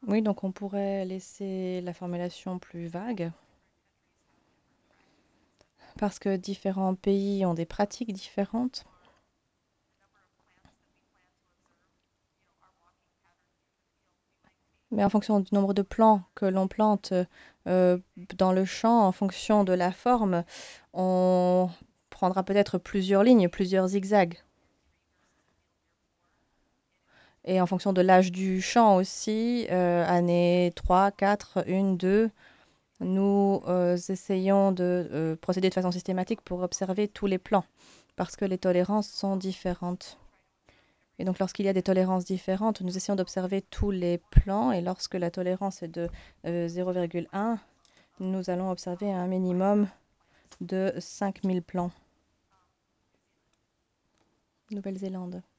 Oui, donc on pourrait laisser la formulation plus vague parce que différents pays ont des pratiques différentes. Mais en fonction du nombre de plants que l'on plante euh, dans le champ, en fonction de la forme, on prendra peut-être plusieurs lignes, plusieurs zigzags. Et en fonction de l'âge du champ aussi, année 3, 4, 1, 2, nous essayons de procéder de façon systématique pour observer tous les plants, parce que les tolérances sont différentes. Et donc lorsqu'il y a des tolérances différentes, nous essayons d'observer tous les plants, et lorsque la tolérance est de 0,1, nous allons observer un minimum de 5000 plants. Nouvelle-Zélande.